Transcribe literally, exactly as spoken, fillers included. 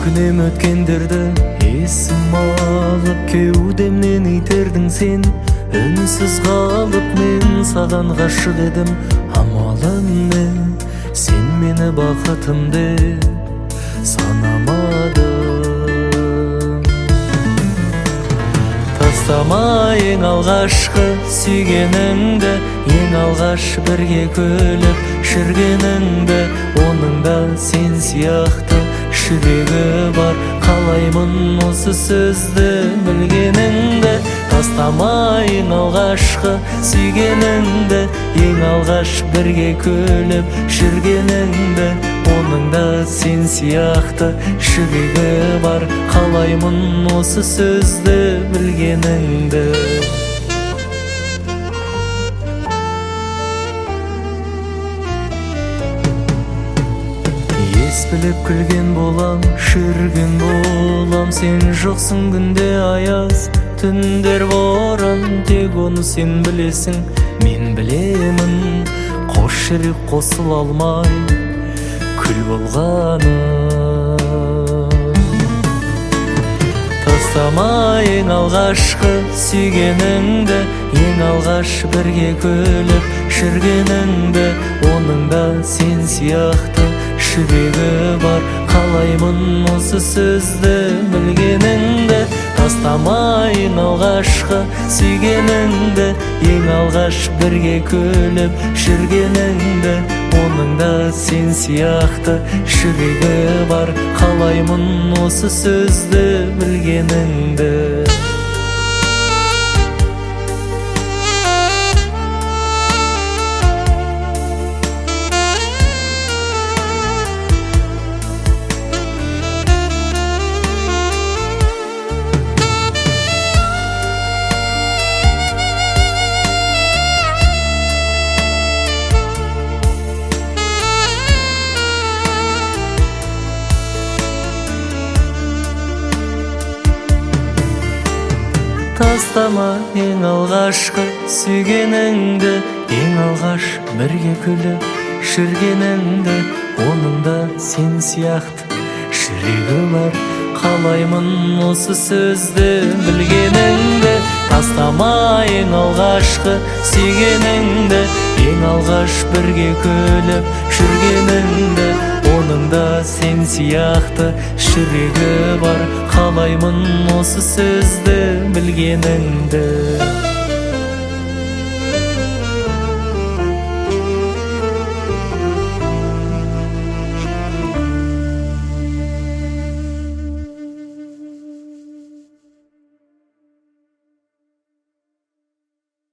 өкінем өткендерді есім алып, кеудемнен итердің сен. Үнсіз қалып мен саған ғашық едім. Амалым не, сен мені бақытым деп санамадың. Тастама ең алғашқы сүйгеніңді, ең алғаш бірге күліп шіргеніңді. Оның да сен сияқты жүрегі бар, қалаймын осы сөзді білгеніңді. Тастама ең алғашқы сүйгеніңді, ең алғаш бірге күліп жүргеніңді. Оның да сен сияқты жүрегі бар, қалаймын осы сөзді білгеніңді. Ес біліп күлген болам, жүрген болам. Сен жоқсың күнде аяз, түндер боран. Тек оны сен білесің, мен білемін. Қош жүрек қосыла алмай күл болғаным. Тастама ең алғашқы сүйгеніңді, ең алғаш бірге күліп жүргеніңді. Оның да сен сияқты жүрегі бар, қалаймын осы сөзді білгеніңді. Тастама ең алғашқы сүйгеніңді, ең алғаш бірге күліп жүргеніңді. Оның да сен сияқты жүрегі бар, қалаймын осы сөзді білгеніңді. Тастама ең алғашқы сүйгеніңді, ең алғаш бірге күліп жүргеніңді. Оның да сен сияқты жүрегі бар, қалаймын осы сөзді білгеніңді. Тастама ең алғашқы сүйгеніңді, ең алғаш бірге күліп жүргеніңді. Оның да сен сияқты жүрегі бар, қалаймын осы сөзді білгеніңді.